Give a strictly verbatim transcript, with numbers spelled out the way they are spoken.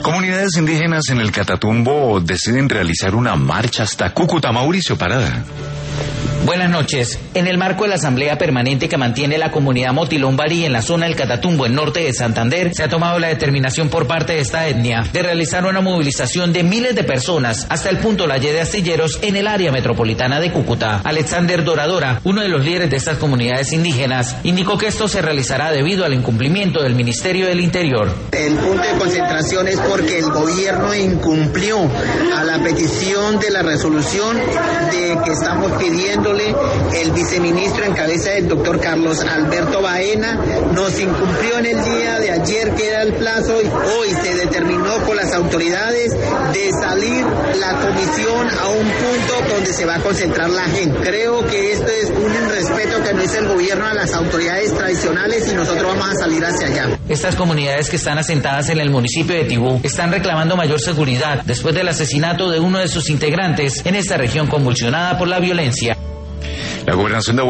Comunidades indígenas en el Catatumbo deciden realizar una marcha hasta Cúcuta. Mauricio Parada. Buenas noches. En el marco de la asamblea permanente que mantiene la comunidad Motilón-Barí en la zona del Catatumbo, en norte de Santander, se ha tomado la determinación por parte de esta etnia de realizar una movilización de miles de personas hasta el punto La Ye de Astilleros en el área metropolitana de Cúcuta. Alexander Doradora, uno de los líderes de estas comunidades indígenas, indicó que esto se realizará debido al incumplimiento del Ministerio del Interior. El punto de concentración es porque el gobierno incumplió a la petición de la resolución de que estamos pidiéndole el viceministro en cabeza del doctor Carlos Alberto Baena. Nos incumplió en el día de ayer, que era el plazo, y hoy se determinó con las autoridades de salir la comisión a un punto donde se va a concentrar la gente. Creo que esto es un irrespeto que no hizo el gobierno a las autoridades tradicionales y nosotros vamos a salir hacia allá. Estas comunidades que están asentadas en el municipio de Tibú están reclamando mayor seguridad después del asesinato de uno de sus integrantes en esta región convulsionada por la violencia. La gobernación de